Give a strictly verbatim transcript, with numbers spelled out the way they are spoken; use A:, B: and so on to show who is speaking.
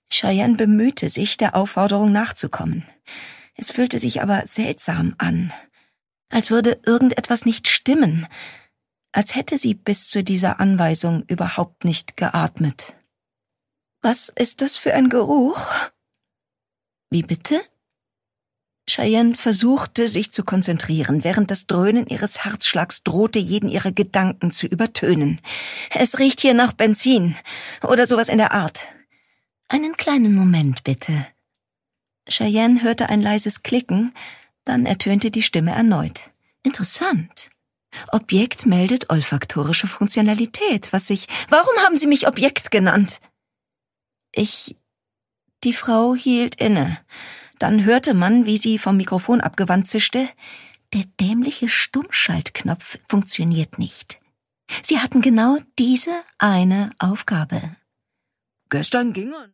A: Cheyenne bemühte sich, der Aufforderung nachzukommen. Es fühlte sich aber seltsam an, als würde irgendetwas nicht stimmen, als hätte sie bis zu dieser Anweisung überhaupt nicht geatmet. »Was ist das für ein Geruch?« »Wie bitte?« Cheyenne versuchte, sich zu konzentrieren, während das Dröhnen ihres Herzschlags drohte, jeden ihrer Gedanken zu übertönen. »Es riecht hier nach Benzin oder sowas in der Art.« »Einen kleinen Moment, bitte.« Cheyenne hörte ein leises Klicken, dann ertönte die Stimme erneut. »Interessant. Objekt meldet olfaktorische Funktionalität, was ich... Warum haben Sie mich Objekt genannt?« »Ich...« Die Frau hielt inne. Dann hörte man, wie sie vom Mikrofon abgewandt zischte. »Der dämliche Stummschaltknopf funktioniert nicht. Sie hatten genau diese eine Aufgabe.« »Gestern ging er.«